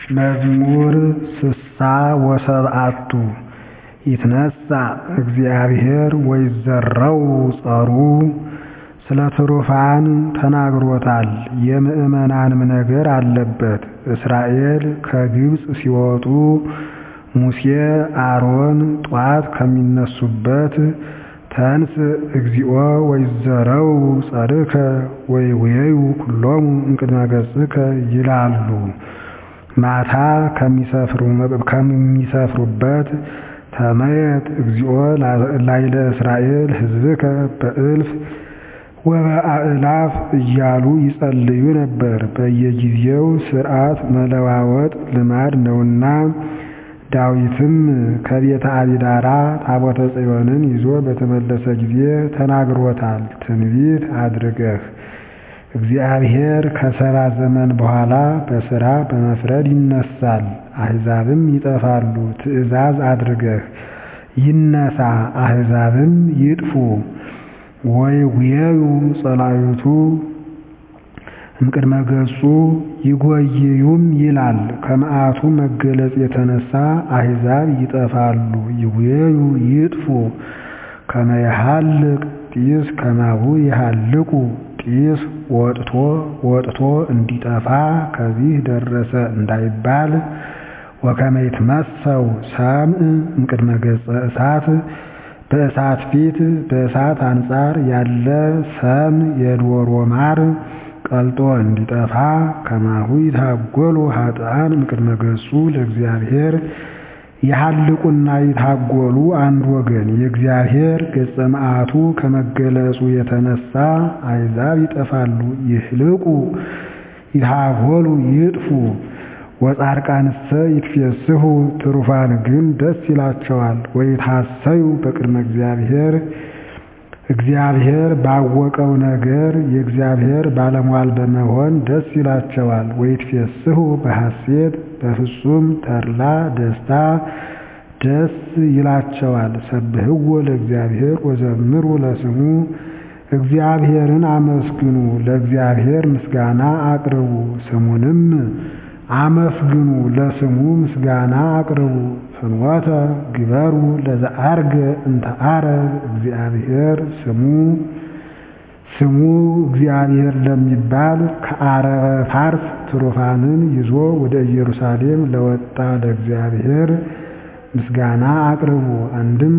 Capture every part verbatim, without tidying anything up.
መዝሙር ስሳ ወሰብዓቱ ይትነሣ እግዚአብሔር ወይዘረው ጸሩ ስለ ትሩፋን ተናግሮታል የምእመናንም ነገር አለበት። እስራኤል ከግብፅ ሲወጡ ሙሴ አሮን ጧት ከሚነሱበት ተንስ እግዚኦ ወይዘረው ጸርከ ወይውየዩ ኩሎሙ እምቅድመ ገጽከ ይላሉ። ማታ ከሚሰፍሩበት ተመየጥ እግዚኦ ላዕለ እስራኤል ሕዝብከ በእልፍ ወበአእላፍ እያሉ ይጸልዩ ነበር። በየጊዜው ሥርዓት መለዋወጥ ልማድ ነውና ዳዊትም ከቤተ አቢዳራ ታቦተ ጽዮንን ይዞ በተመለሰ ጊዜ ተናግሮታል። ትንቢት አድርገህ እግዚአብሔር ከሰባ ዘመን በኋላ በሥራ በመፍረድ ይነሳል፣ አሕዛብም ይጠፋሉ። ትእዛዝ አድርገህ ይነሣ አሕዛብም ይጥፉ። ወይጉየዩ ጸላዩቱ እምቅድመ ገጹ ይጎይዩም ይላል። ከመዓቱ መገለጽ የተነሳ አሕዛብ ይጠፋሉ፣ ይጉየዩ ይጥፉ። ከመ ይሃልቅ ጢስ ከማሁ ይሃልቁ ጢስ ወጥቶ ወጥቶ እንዲጠፋ ከዚህ ደረሰ እንዳይባል። ወከመ ይትመሰው ሰምዕ እምቅድመ ገጸ እሳት በእሳት ፊት በእሳት አንጻር ያለ ሰም የዶሮ ማር ቀልጦ እንዲጠፋ። ከማሁ ይታጎሉ ኃጥአን እምቅድመ ገጹ ለእግዚአብሔር ይሃልቁና ይታጎሉ አንድ ወገን። የእግዚአብሔር ገጸ መዓቱ ከመገለጹ የተነሳ አሕዛብ ይጠፋሉ፣ ይህልቁ ይታጎሉ ይጥፉ። ወጻድቃንሰ ይትፌስሑ ትሩፋን ግን ደስ ይላቸዋል። ወይትሐሰዩ በቅድመ እግዚአብሔር እግዚአብሔር ባወቀው ነገር የእግዚአብሔር ባለሟል በመሆን ደስ ይላቸዋል። ወይትፌስሑ በሐሴት በፍጹም ተድላ ደስታ ደስ ይላቸዋል። ሰብሕዎ ለእግዚአብሔር ወዘምሩ ለስሙ እግዚአብሔርን አመስግኑ፣ ለእግዚአብሔር ምስጋና አቅርቡ፣ ስሙንም አመስግኑ፣ ለስሙ ምስጋና አቅርቡ። ፍኖተ ግበሩ ለዘአርገ እንተ አረግ እግዚአብሔር ስሙ ስሙ እግዚአብሔር ለሚባል ከአረበ ፋርስ ትሩፋንን ይዞ ወደ ኢየሩሳሌም ለወጣ ለእግዚአብሔር ምስጋና አቅርቡ። አንድም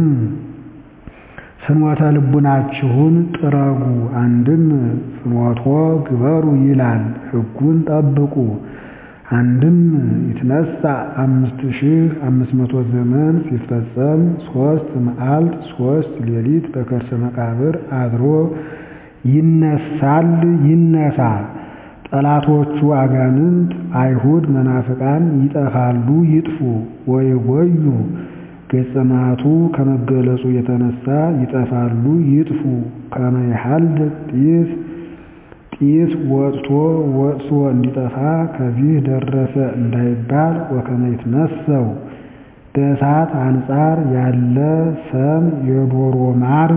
ፍኖተ ልቡናችሁን ጥረጉ፣ አንድም ፍኖቶ ግበሩ ይላል ሕጉን ጠብቁ። አንድም ይትነሣ አምስት ሺህ አምስት መቶ ዘመን ሲፈጸም ሦስት መዓልት ሦስት ሌሊት በከርሰ መቃብር አድሮ ይነሳል ይነሣ። ጠላቶቹ አጋንንት አይሁድ መናፍቃን ይጠፋሉ ይጥፉ። ወይጎዩ ገጸ መዓቱ ከመገለጹ የተነሳ ይጠፋሉ ይጥፉ። ከመ ይሃልቅ ጢስ ጢስ ወጥቶ ወጥቶ እንዲጠፋ ከዚህ ደረሰ እንዳይባል። ወከመ ይትመሰው በእሳት አንጻር ያለ ሰም የዶሮ ማር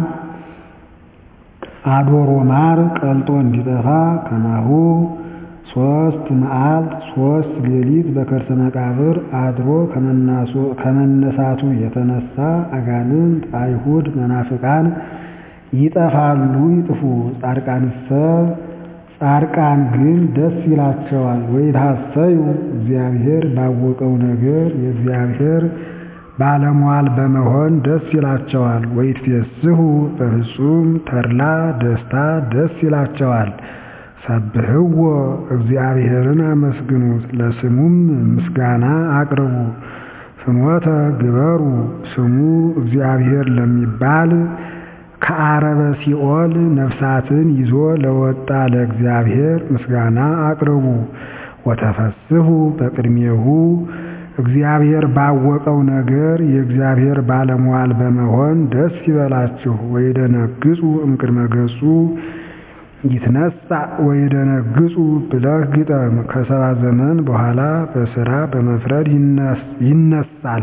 አዶሮ ማር ቀልጦ እንዲጠፋ። ከማሁ ሦስት መዓልት ሦስት ሌሊት በከርሰ መቃብር አድሮ ከመነሳቱ የተነሳ አጋንንት አይሁድ መናፍቃን ይጠፋሉ ይጥፉ። ጻድቃንሰ ጻድቃን ግን ደስ ይላቸዋል። ወይትሐሰዩ እግዚአብሔር ባወቀው ነገር የእግዚአብሔር ባለሟል በመሆን ደስ ይላቸዋል። ወይትፌስሑ በፍጹም ተድላ ደስታ ደስ ይላቸዋል። ሰብሕዎ እግዚአብሔርን አመስግኑት፣ ለስሙም ምስጋና አቅርቡ። ፍኖተ ግበሩ ስሙ እግዚአብሔር ለሚባል ከአረበ ሲኦል ነፍሳትን ይዞ ለወጣ ለእግዚአብሔር ምስጋና አቅርቡ። ወተፈስሑ በቅድሜሁ እግዚአብሔር ባወቀው ነገር የእግዚአብሔር ባለሟል በመሆን ደስ ይበላችሁ። ወይደነግጹ እምቅድመ ገጹ ይትነሣ ወይደነግጹ ብለህ ግጠም። ከሰባ ዘመን በኋላ በሥራ በመፍረድ ይነሳል፣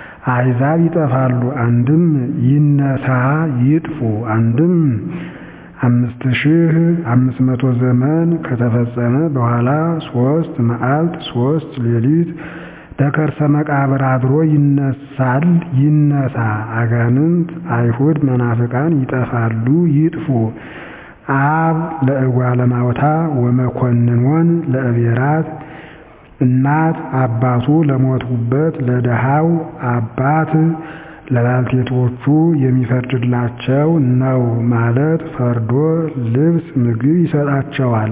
አሕዛብ ይጠፋሉ። አንድም ይነሣ ይጥፉ። አንድም አምስት ሺህ አምስት መቶ ዘመን ከተፈጸመ በኋላ ሶስት መዓልት ሶስት ሌሊት በከርሰ መቃብር አድሮ ይነሳል ይነሳ። አጋንንት አይሁድ መናፍቃን ይጠፋሉ ይጥፉ። አብ ለእጓለ ማውታ ወመኮንኖን ለእቤራት እናት አባቱ ለሞቱበት ለደሃው አባት ለባልቴቶቹ የሚፈርድላቸው ነው ማለት ፈርዶ ልብስ ምግብ ይሰጣቸዋል።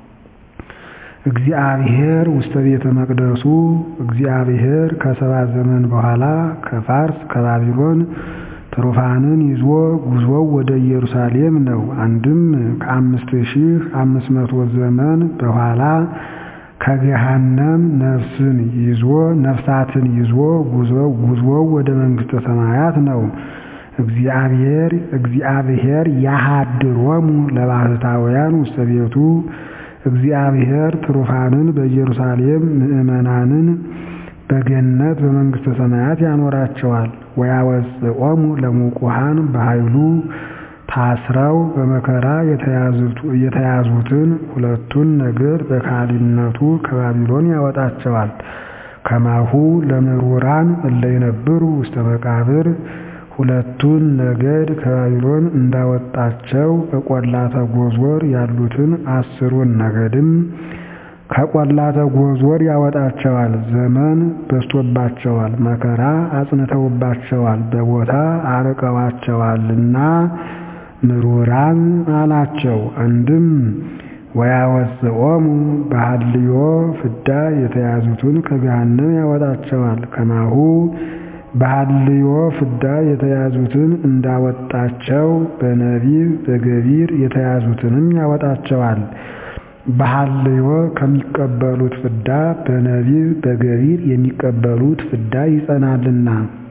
እግዚአብሔር ውስተ ቤተ መቅደሱ እግዚአብሔር ከሰባት ዘመን በኋላ ከፋርስ ከባቢሎን ትሩፋንን ይዞ ጉዞው ወደ ኢየሩሳሌም ነው። አንድም ከአምስት ሺህ አምስት መቶ ዘመን በኋላ ከገሃነም ነፍስን ይዞ ነፍሳትን ይዞ ጉዞው ጉዞው ወደ መንግስተ ሰማያት ነው። እግዚአብሔር እግዚአብሔር ያሃድሮሙ ለባሕታውያን ውስተ ቤቱ እግዚአብሔር ትሩፋንን በኢየሩሳሌም ምእመናንን በገነት በመንግስተ ሰማያት ያኖራቸዋል። ወያወጽኦሙ ለሙቁሃን በኃይሉ ታስረው በመከራ የተያዙትን ሁለቱን ነገድ በካህሊነቱ ከባቢሎን ያወጣቸዋል። ከማሁ ለምሩራን እለ ይነብሩ ውስተ መቃብር ሁለቱን ነገድ ከባቢሎን እንዳወጣቸው በቈላተ ጎዞር ያሉትን አስሩን ነገድም ከቈላተ ጎዞር ያወጣቸዋል። ዘመን በዝቶባቸዋል፣ መከራ አጽንተውባቸዋል፣ በቦታ አርቀዋቸዋልና ምሩራን አላቸው። አንድም ወያወጽኦሙ በሐልዮ ፍዳ የተያዙትን ከገሃነም ያወጣቸዋል። ከማሁ በሐልዮ ፍዳ የተያዙትን እንዳወጣቸው በነቢብ በገቢር የተያዙትንም ያወጣቸዋል። በሐልዮ ከሚቀበሉት ፍዳ በነቢብ በገቢር የሚቀበሉት ፍዳ ይጸናልና።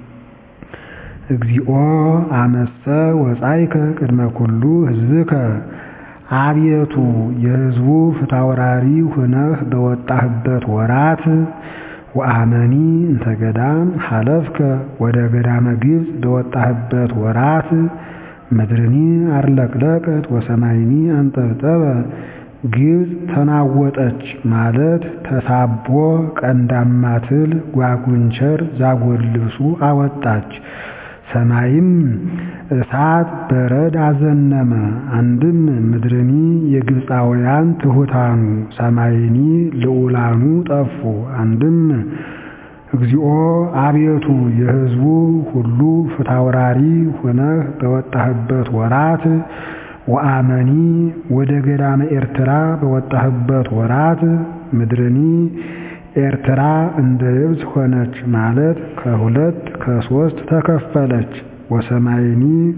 እግዚኦ አመሰ ወጻይከ ቅድመ ኩሉ ሕዝብከ አቤቱ የሕዝቡ ፍታውራሪ ሆነህ በወጣህበት ወራት ወአመኒ እንተ ገዳም ሐለፍከ ወደ ገዳመ ግብፅ በወጣህበት ወራት ምድርኒ አርለቅለቀት ወሰማይኒ አንጠብጠበ ግብፅ ተናወጠች ማለት ተሳቦ ቀንዳማ ትል ጓጉንቸር ዛጎል ልብሱ አወጣች። ሰማይም እሳት በረድ አዘነመ። አንድም ምድርኒ የግብፃውያን ትሑታኑ ሰማይኒ ልዑላኑ ጠፉ። አንድም እግዚኦ አቤቱ የሕዝቡ ሁሉ ፍታውራሪ ሆነህ በወጣህበት ወራት ወአመኒ ወደ ገዳመ ኤርትራ በወጣህበት ወራት ምድርኒ ኤርትራ እንደ የብስ ሆነች ማለት ከሁለት ከሶስት ተከፈለች። ወሰማይኒ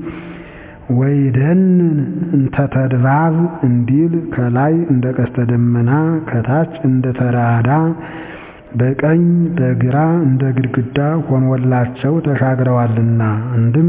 ወይደንን እንተ ተድባብ እንዲል ከላይ እንደ ቀስተ ደመና ከታች እንደ ተራዳ በቀኝ በግራ እንደ ግድግዳ ሆኖላቸው ተሻግረዋልና። አንድም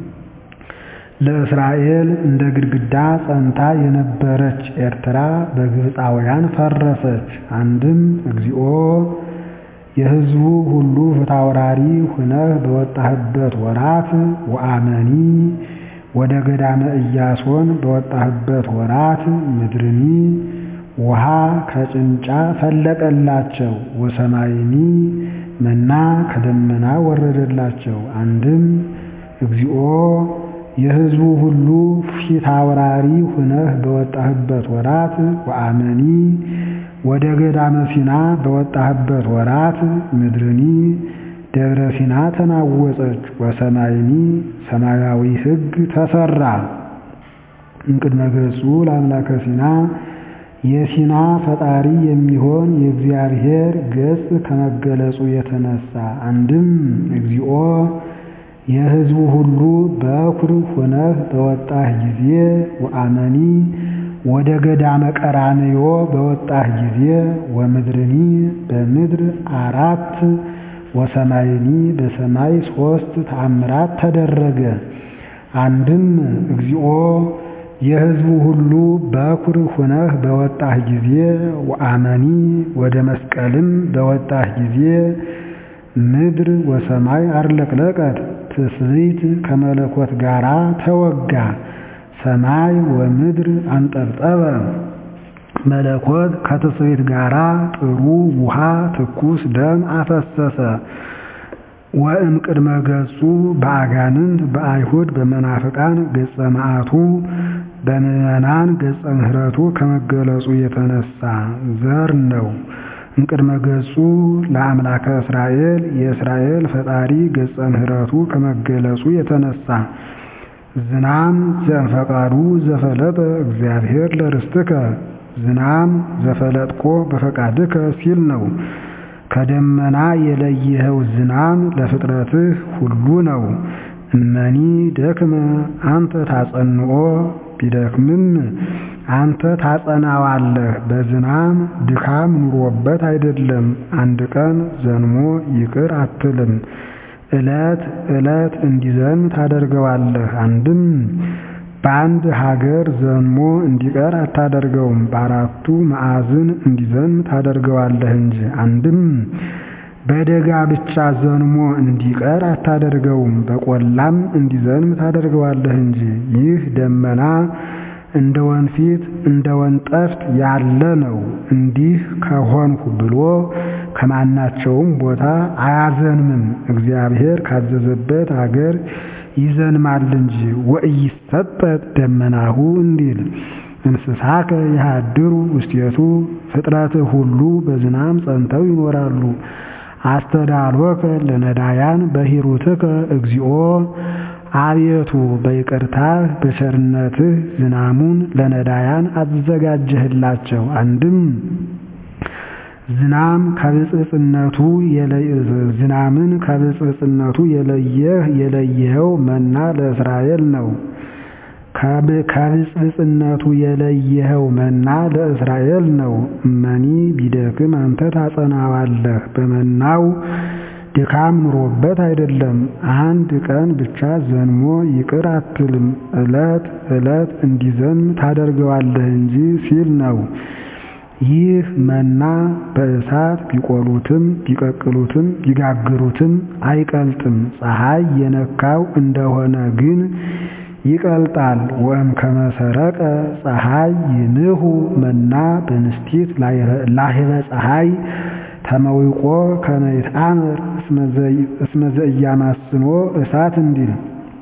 ለእስራኤል እንደ ግድግዳ ጸንታ የነበረች ኤርትራ በግብፃውያን ፈረሰች። አንድም እግዚኦ የሕዝቡ ሁሉ ፍታውራሪ ሆነህ በወጣህበት ወራት ወአመኒ ወደ ገዳመ ኢያሶን በወጣህበት ወራት ምድርኒ ውሃ ከጭንጫ ፈለቀላቸው። ወሰማይኒ መና ከደመና ወረደላቸው። አንድም እግዚኦ የሕዝቡ ሁሉ ፊታውራሪ ሆነህ በወጣህበት ወራት ወአመኒ ወደ ገዳመ ሲና በወጣህበት ወራት ምድርኒ ደብረ ሲና ተናወጸች። ወሰማይኒ ሰማያዊ ሕግ ተሰራ። እንቅድመ ገጹ ለአምላከ ሲና የሲና ፈጣሪ የሚሆን የእግዚአብሔር ገጽ ከመገለጹ የተነሳ። አንድም እግዚኦ የሕዝቡ ሁሉ በኩር ሆነህ በወጣህ ጊዜ ወአመኒ ወደ ገዳመ ቀራንዮ በወጣህ ጊዜ ወምድርኒ በምድር አራት ወሰማይኒ በሰማይ ሶስት ተአምራት ተደረገ። አንድም እግዚኦ የሕዝቡ ሁሉ በኩር ሆነህ በወጣህ ጊዜ ወአመኒ ወደ መስቀልም በወጣህ ጊዜ ምድር ወሰማይ አርለቅለቀት ትስብእት ከመለኮት ጋራ ተወጋ። ሰማይ ወምድር አንጠብጠበ መለኮት ከትስብእት ጋራ ጥሩ ውሃ ትኩስ ደም አፈሰሰ። ወእምቅድመ ገጹ በአጋንንት በአይሁድ በመናፍቃን ገጸ መዓቱ በምዕመናን ገጸ ምሕረቱ ከመገለጹ የተነሳ ዘር ነው። እምቅድመ ገጹ ለአምላከ እስራኤል የእስራኤል ፈጣሪ ገጸ ምሕረቱ ከመገለጹ የተነሳ ዝናም ዘእንፈቃዱ ዘፈለጠ እግዚአብሔር ለርስትከ ዝናም ዘፈለጥኮ በፈቃድከ ሲል ነው። ከደመና የለየኸው ዝናም ለፍጥረትህ ሁሉ ነው። እመኒ ደክመ አንተ ታጸንኦ ቢደክምም አንተ ታጸናዋለህ። በዝናም ድካም ኑሮበት አይደለም፣ አንድ ቀን ዘንሞ ይቅር አትልም። ዕለት ዕለት እንዲዘንም ታደርገዋለህ። አንድም በአንድ ሀገር ዘንሞ እንዲቀር አታደርገውም፣ በአራቱ ማዕዝን እንዲዘንም ታደርገዋለህ እንጂ። አንድም በደጋ ብቻ ዘንሞ እንዲቀር አታደርገውም፣ በቆላም እንዲዘንም ታደርገዋለህ እንጂ። ይህ ደመና እንደ ወንፊት እንደ ወንጠፍት ያለ ነው። እንዲህ ከሆንሁ ብሎ ከማናቸውም ቦታ አያዘንምም፣ እግዚአብሔር ካዘዘበት አገር ይዘንማል እንጂ። ወኢይሰጠጥ ደመናሁ እንዲል እንስሳከ ይሃድሩ ውስቴቱ ፍጥረትህ ሁሉ በዝናም ጸንተው ይኖራሉ። አስተዳልወከ ለነዳያን በሂሩትከ እግዚኦ አቤቱ በይቅርታህ በቸርነትህ ዝናሙን ለነዳያን አዘጋጀህላቸው። አንድም ዝናም ከብፅዕፅነቱ ዝናምን ከብፅዕፅነቱ የለየህ የለየኸው መና ለእስራኤል ነው። ከብፅዕፅነቱ የለየኸው መና ለእስራኤል ነው። እመኒ ቢደክም አንተ ታጸናዋለህ። በመናው ድካም ኑሮበት አይደለም፣ አንድ ቀን ብቻ ዘንሞ ይቅር አትልም፣ ዕለት ዕለት እንዲዘንም ታደርገዋለህ እንጂ ሲል ነው። ይህ መና በእሳት ቢቆሉትም ቢቀቅሉትም ቢጋግሩትም አይቀልጥም፣ ፀሐይ የነካው እንደሆነ ግን ይቀልጣል። ወእም ከመሰረቀ ፀሐይ ይንሁ መና በንስቲት ላህበ ፀሐይ ተመዊቆ ከመይትአምር እስመ ዘኢያማስኖ እሳት እንዲል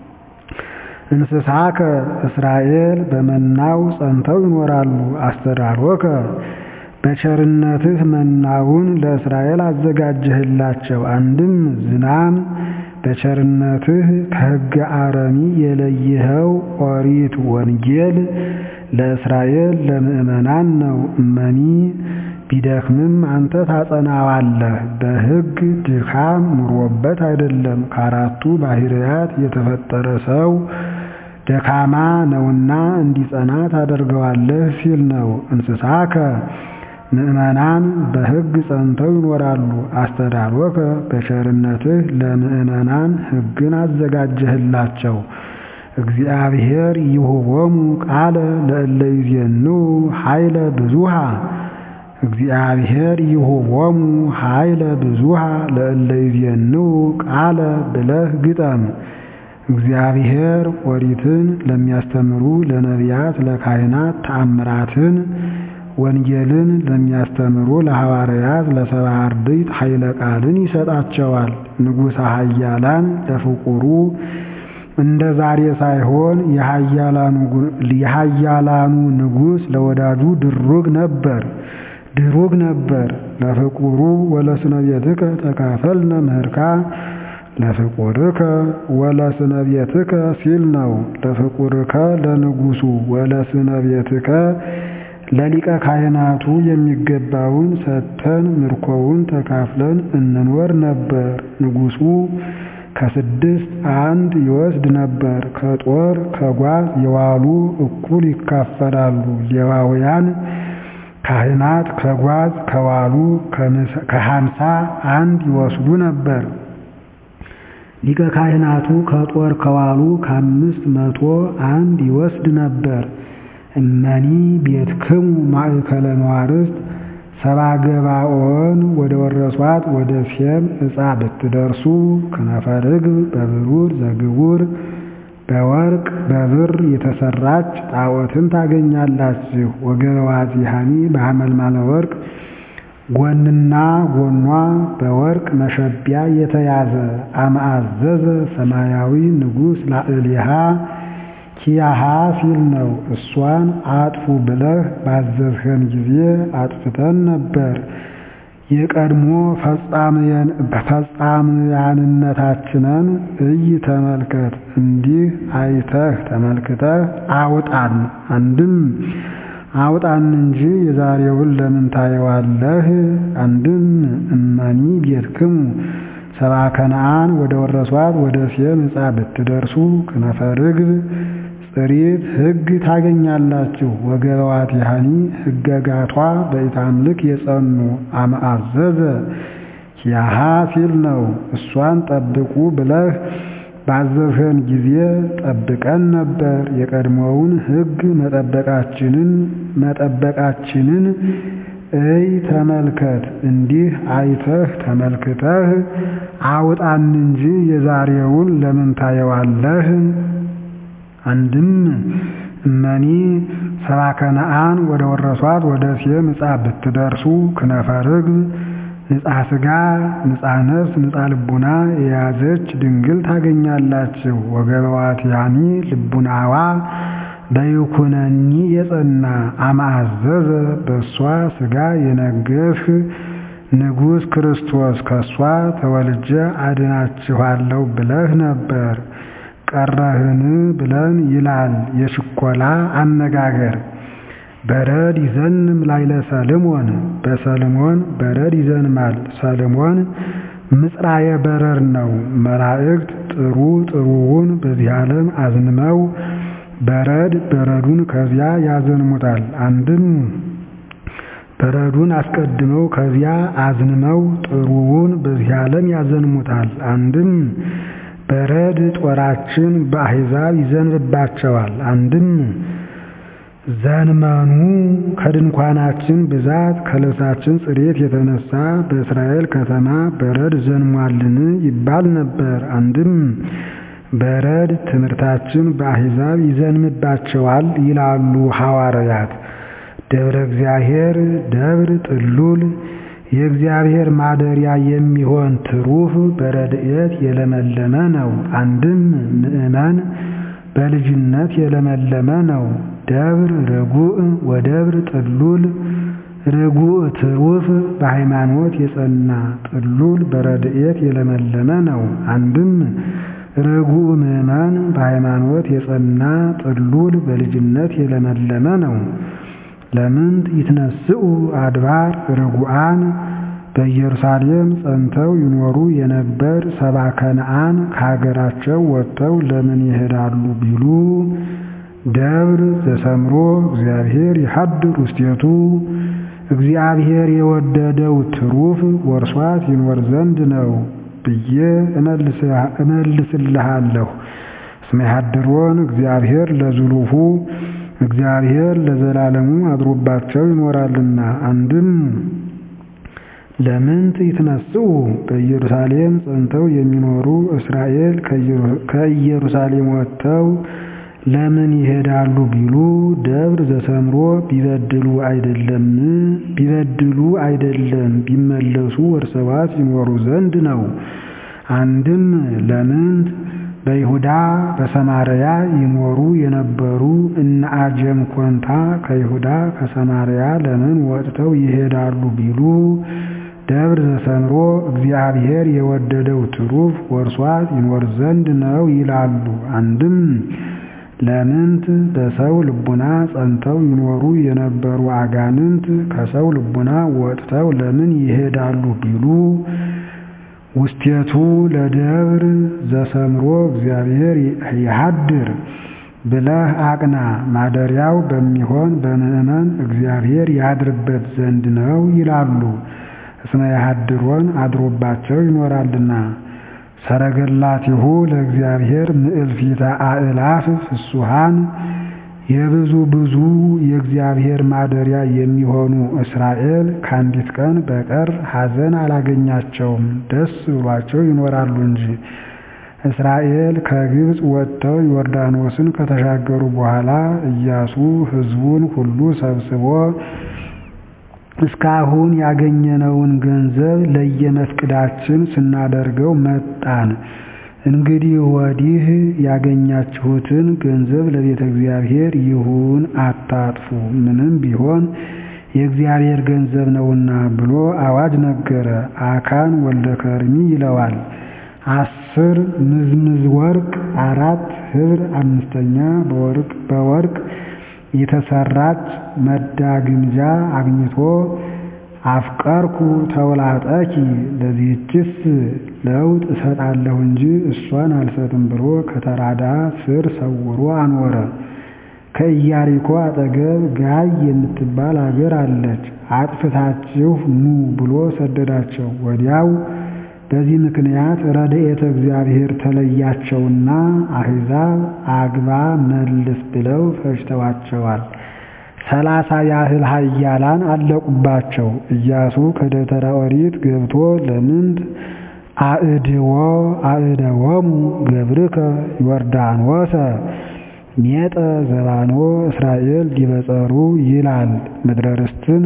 እንስሳከ እስራኤል በመናው ጸንተው ይኖራሉ። አስተዳልወከ በቸርነትህ መናውን ለእስራኤል አዘጋጀህላቸው። አንድም ዝናም በቸርነትህ ከሕገ አረሚ የለየኸው ኦሪት ወንጌል ለእስራኤል ለምእመናን ነው። እመኒ ቢደክምም አንተ ታጸናዋለህ። በሕግ ድካም ኑሮበት አይደለም፣ ከአራቱ ባህርያት የተፈጠረ ሰው ደካማ ነውና እንዲጸና ታደርገዋለህ ሲል ነው። እንስሳከ ምእመናን በሕግ ጸንተው ይኖራሉ። አስተዳልወከ በቸርነትህ ለምእመናን ሕግን አዘጋጀህላቸው። እግዚአብሔር ይሁቦሙ ቃለ ለእለ ይዜንው ኃይለ ብዙሃ እግዚአብሔር ይሁቦሙ ኃይለ ብዙሃ ለእለ ይዜንው ቃለ ብለህ ግጠም። እግዚአብሔር ኦሪትን ለሚያስተምሩ ለነቢያት ለካህናት ተአምራትን ወንጌልን ለሚያስተምሩ ለሐዋርያት ለሰብዓ አርድእት ኃይለ ቃልን ይሰጣቸዋል። ንጉሠ ኃያላን ለፍቁሩ እንደ ዛሬ ሳይሆን የኃያላኑ ንጉሥ ለወዳጁ ድሩግ ነበር ድሩግ ነበር። ለፍቁሩ ወለስነ ቤትከ ተካፈልነ ምህርካ ለፍቁርከ ወለስነ ቤትከ ሲል ነው። ለፍቁርከ ለንጉሡ ወለስነ ቤትከ ለሊቀ ካህናቱ የሚገባውን ሰጥተን ምርኮውን ተካፍለን እንኖር ነበር። ንጉሡ ከስድስት አንድ ይወስድ ነበር። ከጦር ከጓዝ የዋሉ እኩል ይካፈላሉ። ሌዋውያን ካህናት ከጓዝ ከዋሉ ከሀምሳ አንድ ይወስዱ ነበር። ሊቀ ካህናቱ ከጦር ከዋሉ ከአምስት መቶ አንድ ይወስድ ነበር። እመኒ ቤትክሙ ማእከለ መዋርስት ሰብአ ገባኦን ወደ ወረሷት ወደ ሴም ዕፃ ብትደርሱ ከነፈ ርግብ በብሩር ዘግቡር በወርቅ በብር የተሰራች ጣዖትን ታገኛላችሁ። ወገበዋቲሃኒ በሐመልማለ ወርቅ ጎንና ጎኗ በወርቅ መሸቢያ የተያዘ አመአዘዘ ሰማያዊ ንጉሥ ላዕሌሃ ኪያሃ ሲል ነው። እሷን አጥፉ ብለህ ባዘዝኸን ጊዜ አጥፍተን ነበር። የቀድሞ ፈጻምያንነታችንን እይ ተመልከት። እንዲህ አይተህ ተመልክተህ አውጣን። አንድም አውጣን እንጂ የዛሬውን ለምን ታየዋለህ? አንድም እመኒ ቤትክሙ ሰብአ ከነዓን ወደ ወረሷት ወደ ሴም ዕፃ ብትደርሱ ክነፈ ርግብ ጽሪት ሕግ ታገኛላችሁ። ወገበዋቲሃኒ ሕገጋቷ በኢታምልክ የጸኑ አመአዘዘ ኪያሃ ሲል ነው። እሷን ጠብቁ ብለህ ባዘዝኸን ጊዜ ጠብቀን ነበር። የቀድሞውን ሕግ መጠበቃችንን መጠበቃችንን እይ ተመልከት። እንዲህ አይተህ ተመልክተህ አውጣን እንጂ የዛሬውን ለምን ታየዋለህ? አንድም እመኒ ሰብአ ከነዓን ወደ ወረሷት ወደ ሴም ዕፃ ብትደርሱ ክነፈ ርግብ ንጻ ሥጋ ንጻ ነፍስ ንጻ ልቡና የያዘች ድንግል ታገኛላችሁ። ወገበዋቲሃኒ ልቡናዋ በይኩነኒ የጸና አመአዘዘ በእሷ ሥጋ የነገስህ ንጉሥ ክርስቶስ ከእሷ ተወልጄ አድናችኋለሁ ብለህ ነበር። ቀረህን ብለን ይላል የሽኮላ አነጋገር። በረድ ይዘንም ላይለ ሰልሞን በሰልሞን በረድ ይዘንማል። ሰልሞን ምጽራየ በረር ነው። መላእክት ጥሩ ጥሩውን በዚህ ዓለም አዝንመው በረድ በረዱን ከዚያ ያዘንሙታል። አንድም በረዱን አስቀድመው ከዚያ አዝንመው ጥሩውን በዚህ ዓለም ያዘንሙታል። አንድም በረድ ጦራችን በአሕዛብ ይዘንብባቸዋል። አንድም ዘንመኑ ከድንኳናችን ብዛት ከልብሳችን ጽሬት የተነሳ በእስራኤል ከተማ በረድ ዘንሟልን ይባል ነበር። አንድም በረድ ትምህርታችን በአሕዛብ ይዘንብባቸዋል ይላሉ ሐዋርያት። ደብረ እግዚአብሔር ደብር ጥሉል የእግዚአብሔር ማደሪያ የሚሆን ትሩፍ በረድኤት የለመለመ ነው። አንድም ምእመን በልጅነት የለመለመ ነው። ደብር ርጉዕ ወደብር ጥሉል ርጉዕ ትሩፍ በሃይማኖት የጸና ጥሉል በረድኤት የለመለመ ነው። አንድም ርጉዕ ምእመን በሃይማኖት የጸና ጥሉል በልጅነት የለመለመ ነው። ለምንት ይትነስኡ አድባር ርጉዓን በኢየሩሳሌም ጸንተው ይኖሩ የነበር ሰብአ ከነዓን ከሀገራቸው ወጥተው ለምን ይሄዳሉ ቢሉ ደብር ዘሰምሮ እግዚአብሔር ይሐድር ውስቴቱ እግዚአብሔር የወደደው ትሩፍ ወርሷት ይኖር ዘንድ ነው ብዬ እመልስልሃለሁ። እስመ ይሐድሮን እግዚአብሔር ለዝሉሁ እግዚአብሔር ለዘላለሙ አድሮባቸው ይኖራልና። አንድም ለምንት ይትነስኡ በኢየሩሳሌም ጸንተው የሚኖሩ እስራኤል ከኢየሩሳሌም ወጥተው ለምን ይሄዳሉ ቢሉ ደብር ዘሰምሮ ቢበድሉ አይደለም ቢበድሉ አይደለም ቢመለሱ ወርሰዋት ይኖሩ ዘንድ ነው። አንድም ለምንት በይሁዳ በሰማርያ ይኖሩ የነበሩ እነ አጀም ኮንታ ከይሁዳ ከሰማርያ ለምን ወጥተው ይሄዳሉ ቢሉ ደብር ዘሰምሮ እግዚአብሔር የወደደው ትሩፍ ወርሷት ይኖር ዘንድ ነው ይላሉ። አንድም ለምንት በሰው ልቡና ጸንተው ይኖሩ የነበሩ አጋንንት ከሰው ልቡና ወጥተው ለምን ይሄዳሉ ቢሉ ውስቴቱ ለደብር ዘሰምሮ እግዚአብሔር ይሐድር ብለህ አቅና ማደሪያው በሚሆን በምእመን እግዚአብሔር ያድርበት ዘንድ ነው ይላሉ። እስመ ይሐድሮን አድሮባቸው ይኖራልና። ሰረገላቲሁ ለእግዚአብሔር ምዕልፊተ አእላፍ ፍሱሃን የብዙ ብዙ የእግዚአብሔር ማደሪያ የሚሆኑ እስራኤል ከአንዲት ቀን በቀር ሐዘን አላገኛቸውም፣ ደስ ብሏቸው ይኖራሉ እንጂ። እስራኤል ከግብፅ ወጥተው ዮርዳኖስን ከተሻገሩ በኋላ ኢያሱ ሕዝቡን ሁሉ ሰብስቦ እስካሁን ያገኘነውን ገንዘብ ለየመፍቅዳችን ስናደርገው መጣን። እንግዲህ ወዲህ ያገኛችሁትን ገንዘብ ለቤተ እግዚአብሔር ይሁን፣ አታጥፉ፣ ምንም ቢሆን የእግዚአብሔር ገንዘብ ነውና ብሎ አዋጅ ነገረ። አካን ወልደ ከርሚ ይለዋል። አስር ምዝምዝ ወርቅ፣ አራት ኅብር አምስተኛ በወርቅ በወርቅ የተሰራች መዳግምጃ አግኝቶ አፍቀርኩ ተውላጠኪ ለዚህችስ ለውጥ እሰጣለሁ እንጂ እሷን አልሰጥም ብሎ ከተራዳ ስር ሰውሮ አኖረ። ከኢያሪኮ አጠገብ ጋይ የምትባል አገር አለች። አጥፍታችሁ ኑ ብሎ ሰደዳቸው። ወዲያው በዚህ ምክንያት ረድኤተ እግዚአብሔር ተለያቸውና አሕዛብ አግባ መልስ ብለው ፈጅተዋቸዋል። ሰላሳ ያህል ኃያላን አለቁባቸው። ኢያሱ ከደብተራ ኦሪት ገብቶ ለምንት አእድዎ አእደወሙ ገብርከ ዮርዳኖሰ ሜጠ ዘባኖ እስራኤል ዲበጸሩ ይላል። ምድረ ርስትን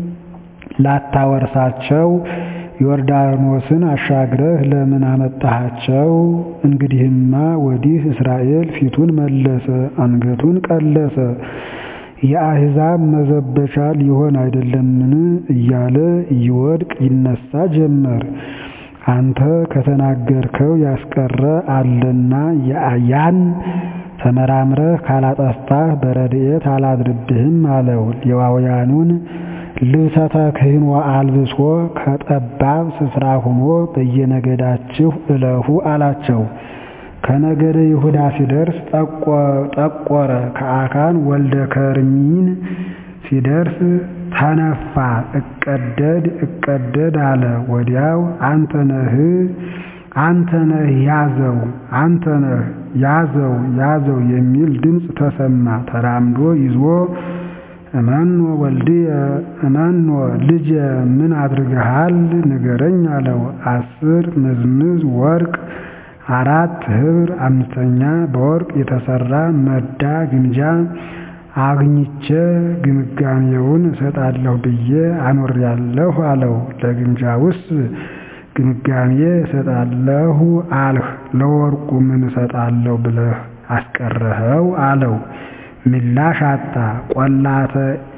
ላታወርሳቸው ዮርዳኖስን አሻግረህ ለምን አመጣሃቸው? እንግዲህማ ወዲህ እስራኤል ፊቱን መለሰ፣ አንገቱን ቀለሰ፣ የአሕዛብ መዘበቻ ሊሆን አይደለምን እያለ ይወድቅ ይነሳ ጀመር። አንተ ከተናገርከው ያስቀረ አለና ያን ተመራምረህ ካላጠፋህ በረድኤት አላድርብህም አለው። ሌዋውያኑን ልብሰ ተክህኖ አልብሶ ከጠባብ ስፍራ ሆኖ በየነገዳችሁ እለፉ አላቸው። ከነገደ ይሁዳ ሲደርስ ጠቆረ። ከአካን ወልደ ከርሚን ሲደርስ ተነፋ። እቀደድ እቀደድ አለ። ወዲያው አንተ ነህ አንተ ነህ ያዘው አንተ ነህ ያዘው ያዘው የሚል ድምፅ ተሰማ። ተራምዶ ይዞ እመኖ ወልድየ እመኖ ልጄ ምን አድርገሃል ንገረኝ አለው። አስር ምዝምዝ ወርቅ፣ አራት ኅብር አምስተኛ በወርቅ የተሰራ መዳ ግምጃ አግኝቼ ግምጋሜውን እሰጣለሁ ብዬ አኖሬያለሁ አለው። ለግምጃውስ ግምጋሜ እሰጣለሁ አልህ፣ ለወርቁ ምን እሰጣለሁ ብለህ አስቀረኸው አለው። ምላሽ አጣ። ቆላተ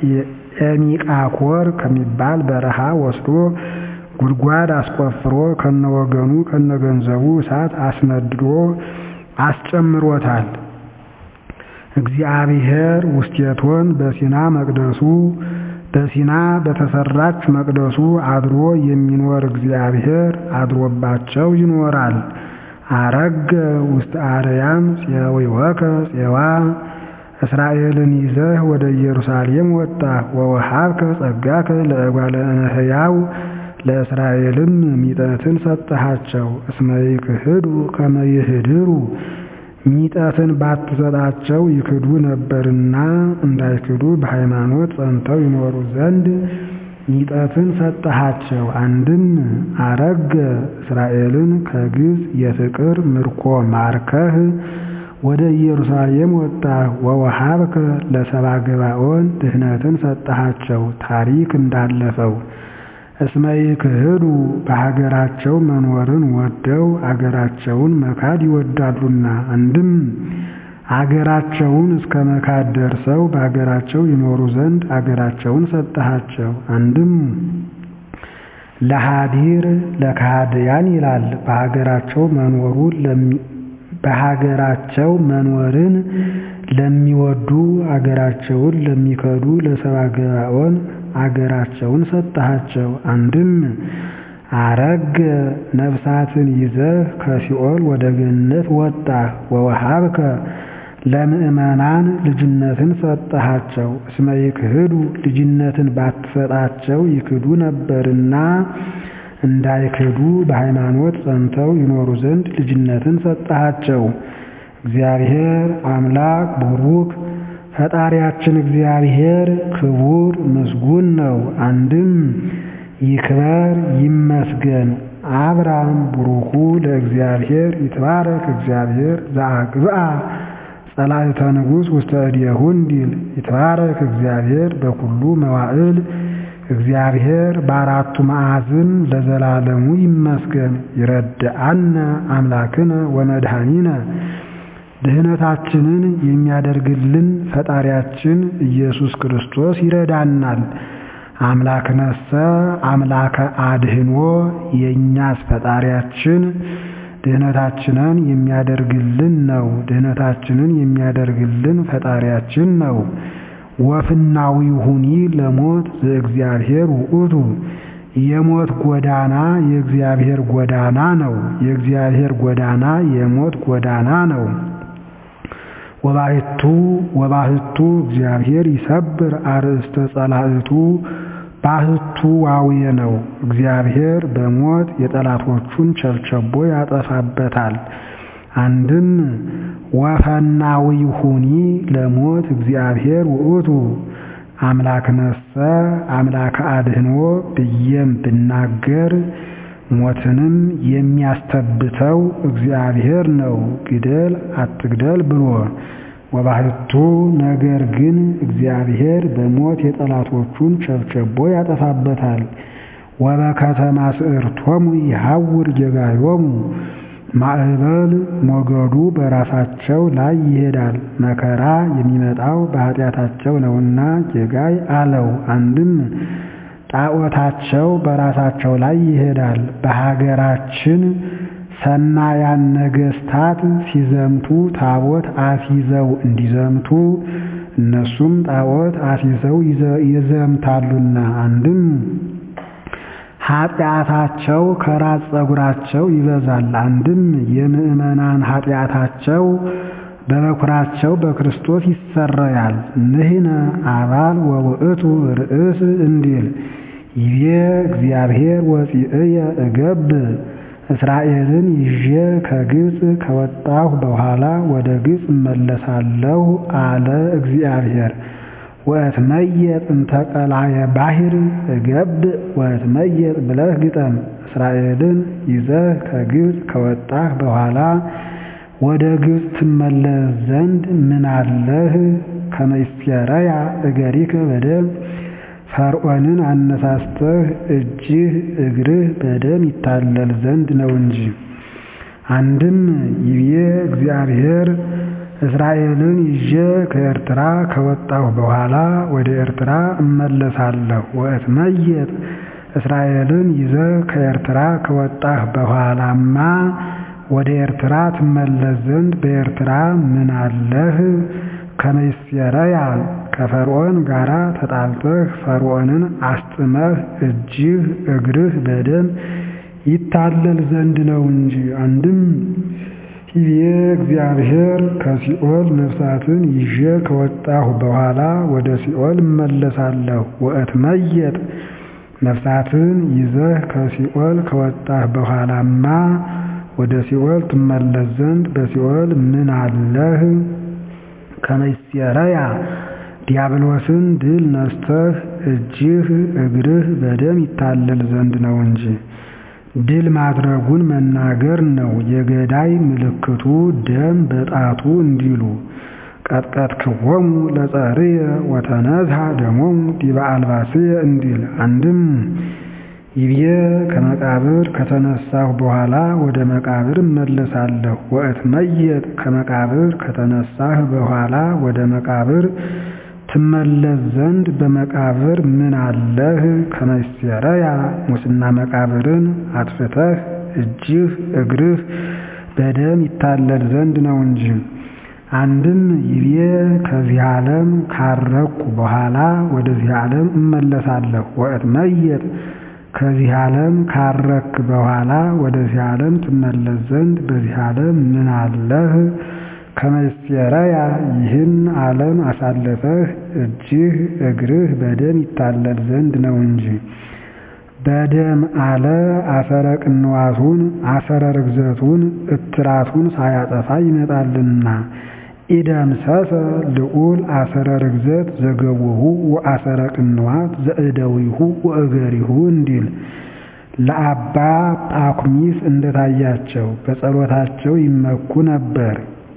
ኤሚቃኮር ከሚባል በረሃ ወስዶ ጉድጓድ አስቆፍሮ ከነወገኑ ከነገንዘቡ እሳት አስነድዶ አስጨምሮታል። እግዚአብሔር ውስቴቶን በሲና መቅደሱ በሲና በተሰራች መቅደሱ አድሮ የሚኖር እግዚአብሔር አድሮባቸው ይኖራል። አረገ ውስጥ አርያም ፄዊወከ ፄዋ እስራኤልን ይዘህ ወደ ኢየሩሳሌም ወጣ። ወወሃብከ ጸጋከ ለእጓለ እመሕያው ለእስራኤልም ሚጠትን ሰጠሃቸው። እስመ ይክህዱ ከመ ይህድሩ ሚጠትን ባትሰጣቸው ይክዱ ነበርና እንዳይክዱ በሃይማኖት ጸንተው ይኖሩ ዘንድ ሚጠትን ሰጠሃቸው። አንድም አረገ እስራኤልን ከግብፅ የፍቅር ምርኮ ማርከህ ወደ ኢየሩሳሌም ወጣ። ወወሃብከ ለሰብአ ገባኦን ድህነትን ሰጠሃቸው። ታሪክ እንዳለፈው እስመ ይክህዱ በሀገራቸው መኖርን ወደው አገራቸውን መካድ ይወዳሉና። አንድም አገራቸውን እስከ መካድ ደርሰው በአገራቸው ይኖሩ ዘንድ አገራቸውን ሰጠሃቸው። አንድም ለሃዲር ለካህድያን ይላል። በሀገራቸው መኖሩን በሀገራቸው መኖርን ለሚወዱ አገራቸውን ለሚከዱ ለሰብአ ገባኦን አገራቸውን ሰጠሃቸው። አንድም አረገ ነፍሳትን ይዘህ ከሲኦል ወደ ገነት ወጣህ። ወወሃብከ ለምእመናን ልጅነትን ሰጠሃቸው። እስመ ይክህዱ ልጅነትን ባትሰጣቸው ይክዱ ነበርና እንዳይክዱ በሃይማኖት ጸንተው ይኖሩ ዘንድ ልጅነትን ሰጠሃቸው። እግዚአብሔር አምላክ ቡሩክ ፈጣሪያችን እግዚአብሔር ክቡር ምስጉን ነው። አንድም ይክበር ይመስገን አብርሃም ቡሩኩ ለእግዚአብሔር ይትባረክ እግዚአብሔር ዘአግብአ ጸላእተ ንጉሥ ውስተ እዴሁ እንዲል ይትባረክ እግዚአብሔር በኩሉ መዋዕል እግዚአብሔር በአራቱ ማዕዝን ለዘላለሙ ይመስገን። ይረድአነ አምላክነ ወመድኃኒነ ድህነታችንን የሚያደርግልን ፈጣሪያችን ኢየሱስ ክርስቶስ ይረዳናል። አምላክነሰ አምላከ አድህኖ የኛስ ፈጣሪያችን ድህነታችንን የሚያደርግልን ነው። ድህነታችንን የሚያደርግልን ፈጣሪያችን ነው። ወፍናዊሁኒ ለሞት ዘእግዚአብሔር ውእቱ የሞት ጎዳና የእግዚአብሔር ጎዳና ነው። የእግዚአብሔር ጎዳና የሞት ጎዳና ነው። ወባሕቱ ወባሕቱ እግዚአብሔር ይሰብር አርእስተ ጸላእቱ ባሕቱ ዋውየ ነው። እግዚአብሔር በሞት የጠላቶቹን ቸብቸቦ ያጠፋበታል። አንድም ወፈናዊሁኒ ለሞት እግዚአብሔር ውእቱ አምላክነሰ አምላከ አድህኖ ብዬም ብናገር ሞትንም የሚያስተብተው እግዚአብሔር ነው ግደል አትግደል ብሎ። ወባሕቱ ነገር ግን እግዚአብሔር በሞት የጠላቶቹን ቸብቸቦ ያጠፋበታል። ወበከተማ ስዕርቶሙ ይሐውር ጌጋዮሙ ማዕበል ሞገዱ በራሳቸው ላይ ይሄዳል። መከራ የሚመጣው በኃጢአታቸው ነውና ጌጋይ አለው። አንድም ጣዖታቸው በራሳቸው ላይ ይሄዳል። በሀገራችን ሰናያን ነገስታት ሲዘምቱ ታቦት አስይዘው እንዲዘምቱ እነሱም ጣዖት አስይዘው ይዘምታሉና አንድም ኃጢአታቸው ከራስ ፀጉራቸው ይበዛል። አንድም የምእመናን ኃጢአታቸው በበኩራቸው በክርስቶስ ይሰረያል። ንሕነ አባል ወውእቱ ርእስ እንዲል ይቤ እግዚአብሔር ወፂእየ እገብ እስራኤልን ይዤ ከግብፅ ከወጣሁ በኋላ ወደ ግብፅ እመለሳለሁ አለ እግዚአብሔር። ወእትመየጥ እንተ ቀላየ ባሕር እገብ ወእትመየጥ ብለህ ግጠም። እስራኤልን ይዘህ ከግብፅ ከወጣህ በኋላ ወደ ግብፅ ትመለስ ዘንድ ምን አለህ? ከመ ይስቴረያ እገሪከ በደም ፈርዖንን አነሳስተህ እጅህ እግርህ በደም ይታለል ዘንድ ነው እንጂ። አንድም ይቤ እግዚአብሔር እስራኤልን ይዤ ከኤርትራ ከወጣሁ በኋላ ወደ ኤርትራ እመለሳለሁ። ወእትመየጥ እስራኤልን ይዘህ ከኤርትራ ከወጣህ በኋላማ ወደ ኤርትራ ትመለስ ዘንድ በኤርትራ ምን አለህ? ከመ ይስቴረያ ከፈርዖን ጋር ተጣልተህ ፈርዖንን አስጥመህ እጅህ እግርህ በደም ይታለል ዘንድ ነው እንጂ። አንድም ይቤ እግዚአብሔር ከሲኦል ነፍሳትን ይዤ ከወጣሁ በኋላ ወደ ሲኦል እመለሳለሁ። ወእትመየጥ ነፍሳትን ይዘህ ከሲኦል ከወጣህ በኋላማ ወደ ሲኦል ትመለስ ዘንድ በሲኦል ምን አለህ? ከመ ይስቴረያ ዲያብሎስን ድል ነስተህ እጅህ እግርህ በደም ይታለል ዘንድ ነው እንጂ። ድል ማድረጉን መናገር ነው። የገዳይ ምልክቱ ደም በጣቱ እንዲሉ ቀጥቀጥክዎሙ ለጸርየ ወተነዝሐ ደሞሙ ዲበ አልባስየ እንዲል። አንድም ይቤ ከመቃብር ከተነሳሁ በኋላ ወደ መቃብር እመለሳለሁ። ወእትመየጥ ከመቃብር ከተነሳህ በኋላ ወደ መቃብር ትመለስ ዘንድ በመቃብር ምን አለህ? ከመ ይስቴረያ ሙስና መቃብርን አጥፍተህ እጅህ እግርህ በደም ይታለል ዘንድ ነው እንጂ። አንድም ይቤ ከዚህ ዓለም ካረኩ በኋላ ወደዚህ ዓለም እመለሳለሁ። ወእትመየጥ ከዚህ ዓለም ካረክ በኋላ ወደዚህ ዓለም ትመለስ ዘንድ በዚህ ዓለም ምን አለህ? ከመ ይስቴረያ ይህን ዓለም አሳልፈህ እጅህ እግርህ በደም ይታለል ዘንድ ነው እንጂ። በደም አለ አሰረ ቅንዋቱን አሰረ ርግዘቱን እትራቱን ሳያጠፋ ይመጣልና። ኢደምሰሰ ልዑል አሰረ ርግዘት ዘገቦሁ ወአሰረ ቅንዋት ዘእደዊሁ ወእገሪሁ እንዲል። ለአባ ጳኩሚስ እንደታያቸው በጸሎታቸው ይመኩ ነበር።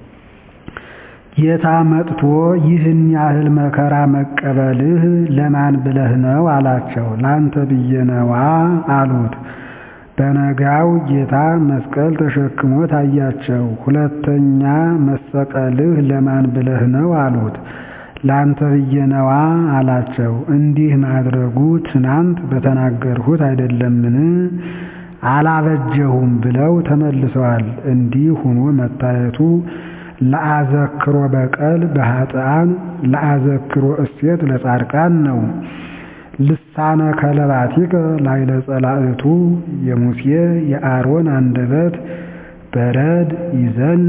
ጌታ መጥቶ ይህን ያህል መከራ መቀበልህ ለማን ብለህ ነው አላቸው። ላንተ ብዬ ነዋ አሉት። በነጋው ጌታ መስቀል ተሸክሞ ታያቸው። ሁለተኛ መሰቀልህ ለማን ብለህ ነው አሉት። ላንተ ብዬ ነዋ አላቸው። እንዲህ ማድረጉ ትናንት በተናገርሁት አይደለምን? አላበጀሁም ብለው ተመልሰዋል። እንዲህ ሆኖ መታየቱ ለአዘክሮ በቀል በኃጥአን ለአዘክሮ እሴት ለጻድቃን ነው። ልሳነ ከለባቲከ ላይለ ጸላእቱ የሙሴ የአሮን አንደበት በረድ ይዘን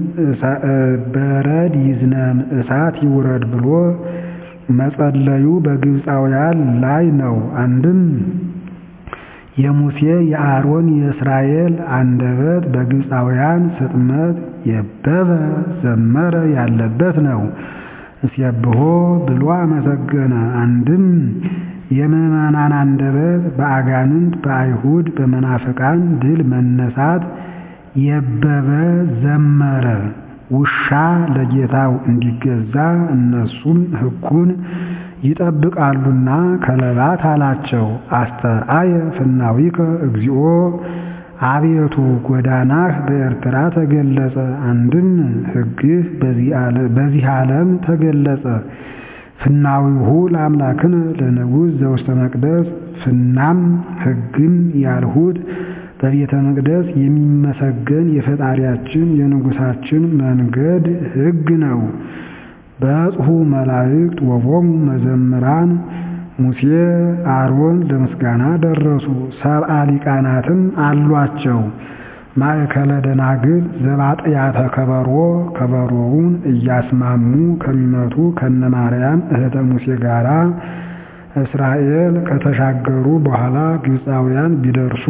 በረድ ይዝነም እሳት ይውረድ ብሎ መጸለዩ በግብፃውያን ላይ ነው። አንድም የሙሴ የአሮን የእስራኤል አንደበት በግብፃውያን ስጥመት የበበ ዘመረ ያለበት ነው። እስየብሖ ብሎ አመሰገነ። አንድም የምዕመናን አንደበት በአጋንንት በአይሁድ በመናፍቃን ድል መነሳት የበበ ዘመረ። ውሻ ለጌታው እንዲገዛ እነሱም ሕጉን ይጠብቃሉና ከለባት አላቸው። አስተርአየ ፍናዊከ እግዚኦ አቤቱ ጎዳናህ በኤርትራ ተገለጸ። አንድም ሕግህ በዚህ ዓለም ተገለጸ። ፍናዊሁ ለአምላክነ ለንጉሥ ዘውስተ መቅደስ ፍናም ሕግም ያልሁት በቤተ መቅደስ የሚመሰገን የፈጣሪያችን የንጉሳችን መንገድ ሕግ ነው። በጽሑ መላእክት ወቦሙ መዘምራን ሙሴ አሮን ለምስጋና ደረሱ። ሰብአ ሊቃናትም አሏቸው። ማእከለ ደናግል ዘባጥያተ ከበሮ ከበሮውን እያስማሙ ከሚመቱ ከነ ማርያም እህተ ሙሴ ጋራ እስራኤል ከተሻገሩ በኋላ ግብፃውያን ቢደርሱ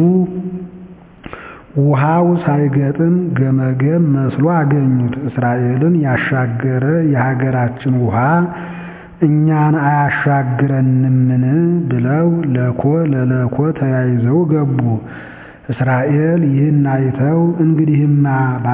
ውሃው ሳይገጥም ገመገም መስሎ አገኙት። እስራኤልን ያሻገረ የሀገራችን ውሃ እኛን አያሻግረንምን ብለው ለኮ ለለኮ ተያይዘው ገቡ። እስራኤል ይህን አይተው እንግዲህማ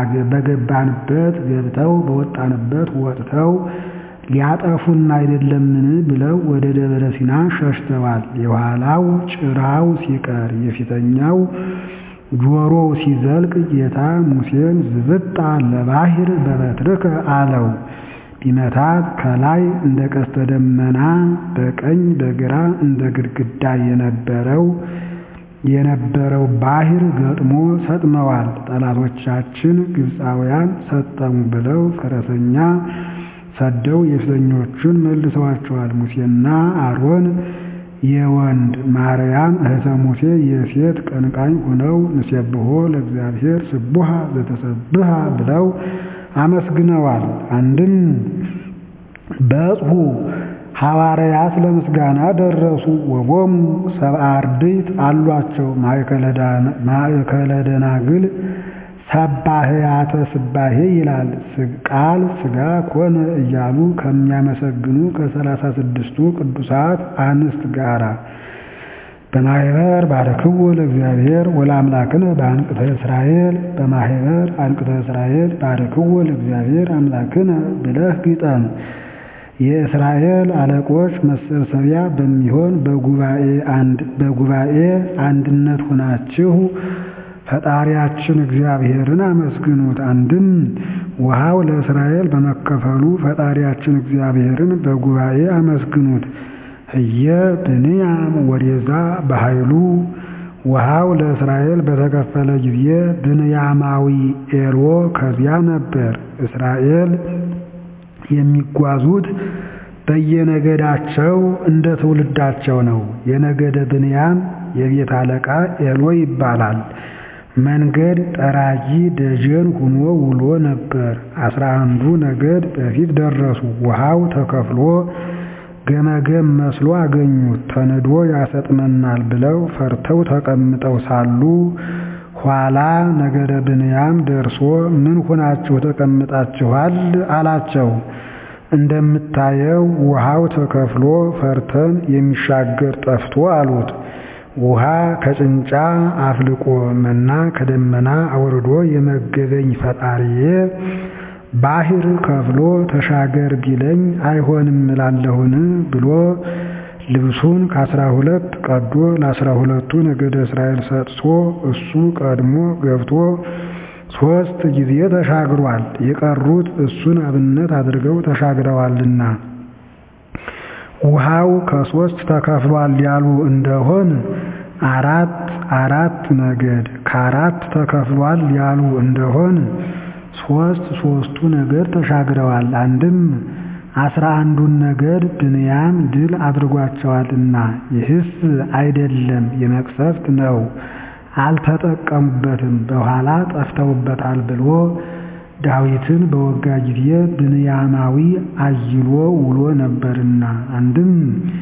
በገባንበት ገብተው በወጣንበት ወጥተው ሊያጠፉን አይደለምን ብለው ወደ ደብረ ሲና ሸሽተዋል። የኋላው ጭራው ሲቀር የፊተኛው ጆሮው ሲዘልቅ ጌታ ሙሴን ዝብጣ ለባህር በበትርከ አለው። ቢመታት ከላይ እንደ ቀስተ ደመና በቀኝ በግራ እንደ ግድግዳ የነበረው የነበረው ባህር ገጥሞ ሰጥመዋል። ጠላቶቻችን ግብፃውያን ሰጠሙ ብለው ፈረሰኛ ሰደው የፊተኞቹን መልሰዋቸዋል። ሙሴና አሮን የወንድ ማርያም እህተ ሙሴ የሴት ቀንቃኝ ሆነው ንሴብሖ ለእግዚአብሔር ስቡሃ ዘተሰብሃ ብለው አመስግነዋል። አንድም በጽሑ ሐዋርያት ለምስጋና ደረሱ። ወቦሙ ሰብአ አርድእት አሏቸው። ማእከለ ደናግል ሰባህያተ ስባሄ ይላል። ቃል ሥጋ ኮነ እያሉ ከሚያመሰግኑ ከሰላሳ ስድስቱ ቅዱሳት አንስት ጋራ በማህበር ባርክዎ ለእግዚአብሔር ወለአምላክነ በአንቅተ እስራኤል በማህበር አንቅተ እስራኤል ባርክዎ ለእግዚአብሔር አምላክነ ብለህ ግጠም። የእስራኤል አለቆች መሰብሰቢያ በሚሆን በጉባኤ አንድ በጉባኤ አንድነት ሆናችሁ ፈጣሪያችን እግዚአብሔርን አመስግኑት። አንድም ውሃው ለእስራኤል በመከፈሉ ፈጣሪያችን እግዚአብሔርን በጉባኤ አመስግኑት። እየ ብንያም ወዴዛ በኃይሉ ውሃው ለእስራኤል በተከፈለ ጊዜ ብንያማዊ ኤሎ ከዚያ ነበር። እስራኤል የሚጓዙት በየነገዳቸው እንደ ትውልዳቸው ነው። የነገደ ብንያም የቤት አለቃ ኤሎ ይባላል። መንገድ ጠራጊ ደጀን ሆኖ ውሎ ነበር። አስራ አንዱ ነገድ በፊት ደረሱ። ውሃው ተከፍሎ ገመገም መስሎ አገኙት። ተንዶ ያሰጥመናል ብለው ፈርተው ተቀምጠው ሳሉ ኋላ ነገደ ብንያም ደርሶ ምን ሆናችሁ ተቀምጣችኋል አላቸው። እንደምታየው ውሃው ተከፍሎ ፈርተን የሚሻገር ጠፍቶ አሉት። ውሃ ከጭንጫ አፍልቆ መና ከደመና አውርዶ የመገበኝ ፈጣሪዬ ባህር ከፍሎ ተሻገር ቢለኝ አይሆንም እላለሁን ብሎ ልብሱን ከአስራ ሁለት ቀዶ ለአስራ ሁለቱ ነገደ እስራኤል ሰጥቶ እሱ ቀድሞ ገብቶ ሶስት ጊዜ ተሻግሯል። የቀሩት እሱን አብነት አድርገው ተሻግረዋልና ውሃው ከሶስት ተከፍሏል ያሉ እንደሆን አራት አራት ነገድ ከአራት ተከፍሏል ያሉ እንደሆን ሶስት ሶስቱ ነገድ ተሻግረዋል። አንድም አስራ አንዱን ነገድ ብንያም ድል አድርጓቸዋልና ይህስ አይደለም የመቅሰፍት ነው አልተጠቀሙበትም በኋላ ጠፍተውበታል ብሎ ዳዊትን በወጋ ጊዜ ብንያማዊ አይሎ ውሎ ነበርና አንድም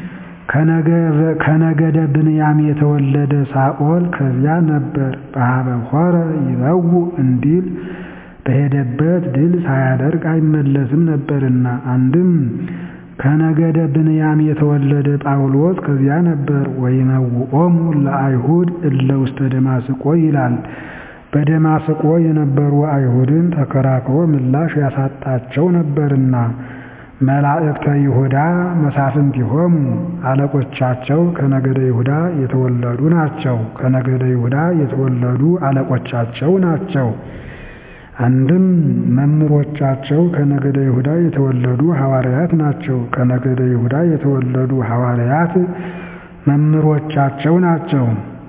ከነገደ ብንያም የተወለደ ሳኦል ከዚያ ነበር በሀበ ሆረ ይበው እንዲል በሄደበት ድል ሳያደርግ አይመለስም ነበርና አንድም ከነገደ ብንያም የተወለደ ጳውሎስ ከዚያ ነበር ወይመውኦሙ ለአይሁድ እለ ውስተ ደማስቆ ይላል። በደማስቆ የነበሩ አይሁድን ተከራክሮ ምላሽ ያሳጣቸው ነበርና መላእክተ ይሁዳ መሳፍንቲሆሙ አለቆቻቸው ከነገደ ይሁዳ የተወለዱ ናቸው። ከነገደ ይሁዳ የተወለዱ አለቆቻቸው ናቸው። አንድም መምህሮቻቸው ከነገደ ይሁዳ የተወለዱ ሐዋርያት ናቸው። ከነገደ ይሁዳ የተወለዱ ሐዋርያት መምህሮቻቸው ናቸው።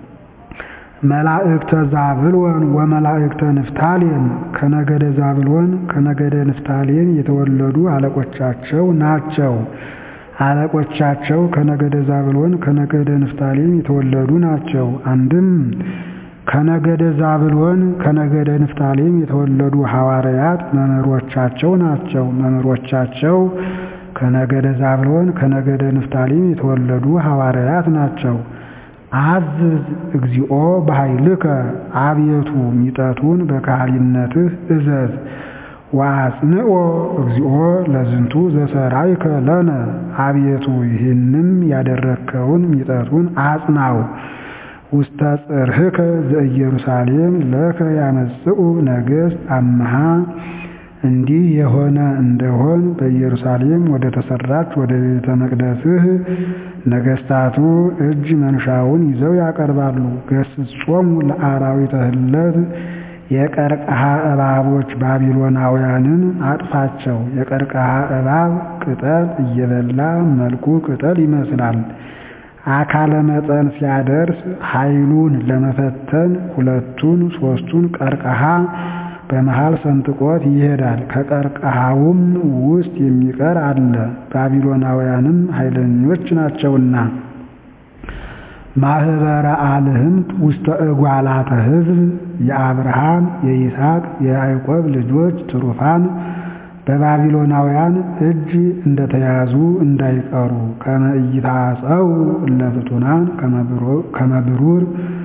መላእክተ ዛብሎን ወመላእክተ ንፍታሌም ከነገደ ዛብሎን ከነገደ ንፍታሌም የተወለዱ አለቆቻቸው ናቸው። አለቆቻቸው ከነገደ ዛብሎን ከነገደ ንፍታሌም የተወለዱ ናቸው። አንድም ከነገደ ዛብሎን ከነገደ ንፍታሌም የተወለዱ ሐዋርያት መምህሮቻቸው ናቸው። መምህሮቻቸው ከነገደ ዛብሎን ከነገደ ንፍታሌም የተወለዱ ሐዋርያት ናቸው። አዝዝ እግዚኦ በኃይልከ አብየቱ ሚጠቱን በካህሊነትህ እዘዝ ወአጽንኦ እግዚኦ ለዝንቱ ዘሰራይከ ለነ አብየቱ ይህንም ያደረከውን ሚጠቱን አጽናው ውስተ ጽርህከ ዘኢየሩሳሌም ለከ ያመጽኡ ነገሥት አምሃ እንዲህ የሆነ እንደሆን በኢየሩሳሌም ወደ ተሰራች ወደ ቤተ መቅደስህ ነገሥታቱ እጅ መንሻውን ይዘው ያቀርባሉ። ገስጾሙ ለአራዊተ ህለት የቀርቀሃ እባቦች ባቢሎናውያንን አጥፋቸው። የቀርቀሃ እባብ ቅጠል እየበላ መልኩ ቅጠል ይመስላል። አካለ መጠን ሲያደርስ ኃይሉን ለመፈተን ሁለቱን ሶስቱን ቀርቀሃ በመሃል ሰንጥቆት ይሄዳል። ከቀርቀሃውም ውስጥ የሚቀር አለ። ባቢሎናውያንም ኃይለኞች ናቸውና ማህበረ አልህምት ውስተ እጓላተ ሕዝብ የአብርሃም የይስሐቅ የያዕቆብ ልጆች ትሩፋን በባቢሎናውያን እጅ እንደተያዙ እንዳይቀሩ ከመ ኢይታጸው እለፍቱናን ከመብሩር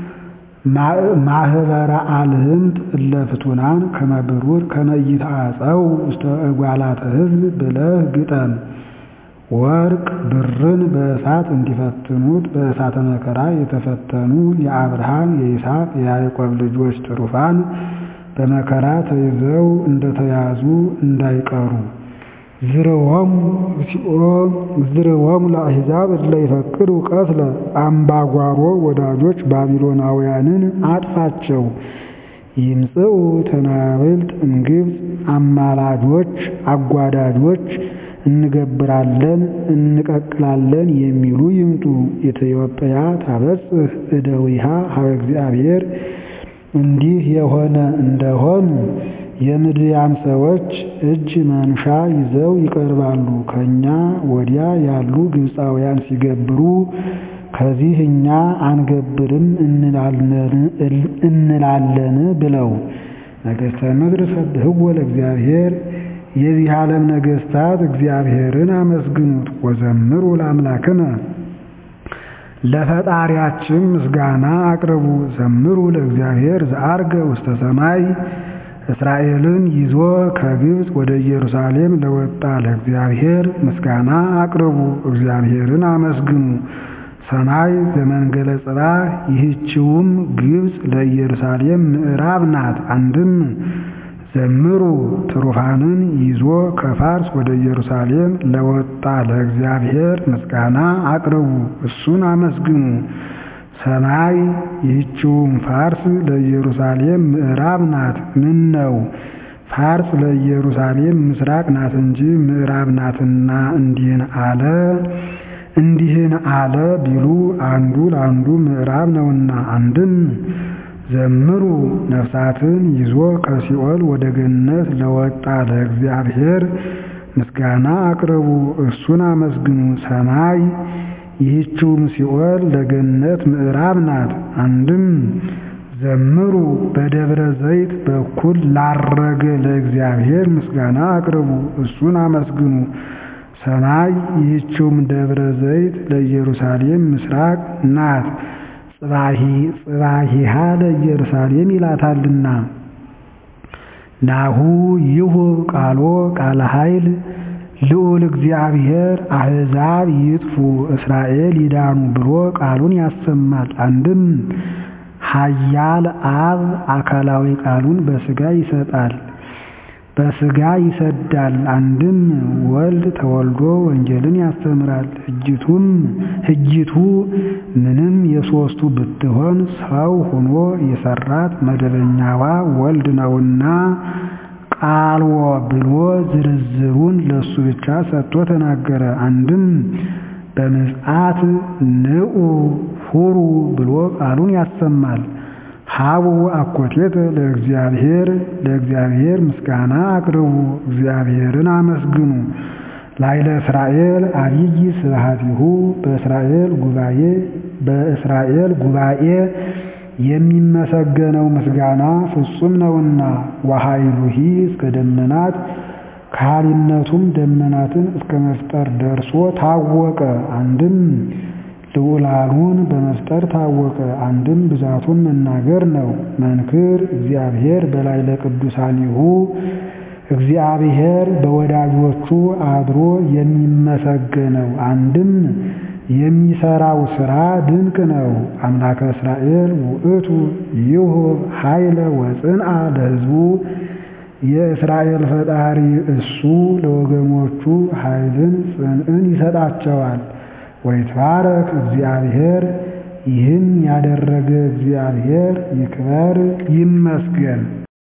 ማህበረ አልህምት እለፍቱናን ከመብሩር ከመ ኢይታጸው ውስተ እጓላተ ሕዝብ ብለህ ግጠም። ወርቅ ብርን በእሳት እንዲፈትኑት በእሳተ መከራ የተፈተኑ የአብርሃም የይስሐቅ የያዕቆብ ልጆች ትሩፋን በመከራ ተይዘው እንደተያዙ እንዳይቀሩ ዝርወሙ እግዚኦ ዝርወሙ ለአሕዛብ እለ ይፈቅዱ ቀትለ አምባጓሮ ወዳጆች ባቢሎናውያንን አጥፋቸው። ይምጽኡ ተናብልት እምግብፅ አማላጆች አጓዳጆች እንገብራለን እንቀቅላለን የሚሉ ይምጡ። ኢትዮጵያ ታበጽሕ እደዊሃ ሀበ እግዚአብሔር እንዲህ የሆነ እንደሆን የምድያም ሰዎች እጅ መንሻ ይዘው ይቀርባሉ። ከኛ ወዲያ ያሉ ግብፃውያን ሲገብሩ ከዚህ እኛ አንገብርም እንላለን ብለው ነገሥተ ምድር ሰብሕዎ ለእግዚአብሔር የዚህ ዓለም ነገሥታት እግዚአብሔርን አመስግኑት። ወዘምሩ ለአምላክነ ለፈጣሪያችን ምስጋና አቅርቡ። ዘምሩ ለእግዚአብሔር ዘአርገ ውስተ ሰማይ እስራኤልን ይዞ ከግብፅ ወደ ኢየሩሳሌም ለወጣ ለእግዚአብሔር ምስጋና አቅርቡ። እግዚአብሔርን አመስግኑ። ሰማይ ዘመንገለ ጽባህ ይህችውም ግብፅ ለኢየሩሳሌም ምዕራብ ናት። አንድም ዘምሩ ትሩፋንን ይዞ ከፋርስ ወደ ኢየሩሳሌም ለወጣ ለእግዚአብሔር ምስጋና አቅርቡ፣ እሱን አመስግኑ። ሰማይ ይህችውም ፋርስ ለኢየሩሳሌም ምዕራብ ናት። ምን ነው ፋርስ ለኢየሩሳሌም ምስራቅ ናት እንጂ ምዕራብ ናትና እንዲህን አለ እንዲህን አለ ቢሉ አንዱ ለአንዱ ምዕራብ ነውና። አንድም ዘምሩ ነፍሳትን ይዞ ከሲኦል ወደ ገነት ለወጣ ለእግዚአብሔር ምስጋና አቅርቡ፣ እሱን አመስግኑ። ሰማይ ይህችውም ሲኦል ለገነት ምዕራብ ናት። አንድም ዘምሩ በደብረ ዘይት በኩል ላረገ ለእግዚአብሔር ምስጋና አቅርቡ፣ እሱን አመስግኑ። ሰማይ ይህችውም ደብረ ዘይት ለኢየሩሳሌም ምስራቅ ናት። ጽባሂ ጽባሂሃ ለኢየሩሳሌም ይላታልና። ናሁ ይሁብ ቃሎ ቃለ ኃይል ልዑል እግዚአብሔር አሕዛብ ይጥፉ እስራኤል ይዳኑ ብሎ ቃሉን ያሰማል። አንድም ኃያል አብ አካላዊ ቃሉን በሥጋ ይሰጣል በሥጋ ይሰዳል። አንድም ወልድ ተወልዶ ወንጌልን ያስተምራል። ሕጅቱም ሕጅቱ ምንም የሦስቱ ብትሆን ሰው ሆኖ የሰራት መደበኛዋ ወልድ ነውና ቃልዎ ብሎ ዝርዝሩን ለሱ ብቻ ሰጥቶ ተናገረ። አንድም በምጽአት ንዑ ሁሩ ብሎ ቃሉን ያሰማል። ሀቡ አኮቴተ ለእግዚአብሔር ለእግዚአብሔር ምስጋና አቅርቡ፣ እግዚአብሔርን አመስግኑ። ላይለ እስራኤል አብይ ስብሐቲሁ በእስራኤል ጉባኤ በእስራኤል ጉባኤ የሚመሰገነው ምስጋና ፍጹም ነውና። ወኃይሉሂ እስከ ደመናት ካህሊነቱም ደመናትን እስከ መፍጠር ደርሶ ታወቀ። አንድም ልዑላኑን በመፍጠር ታወቀ። አንድም ብዛቱን መናገር ነው። መንክር እግዚአብሔር በላዕለ ቅዱሳኒሁ እግዚአብሔር በወዳጆቹ አድሮ የሚመሰገነው። አንድም የሚሰራው ሥራ ድንቅ ነው። አምላከ እስራኤል ውእቱ ይሁብ ኃይለ ወጽንዓ ለሕዝቡ የእስራኤል ፈጣሪ እሱ ለወገኖቹ ኃይልን ጽንዕን ይሰጣቸዋል። ወይትባረክ እግዚአብሔር ይህን ያደረገ እግዚአብሔር ይክበር ይመስገን።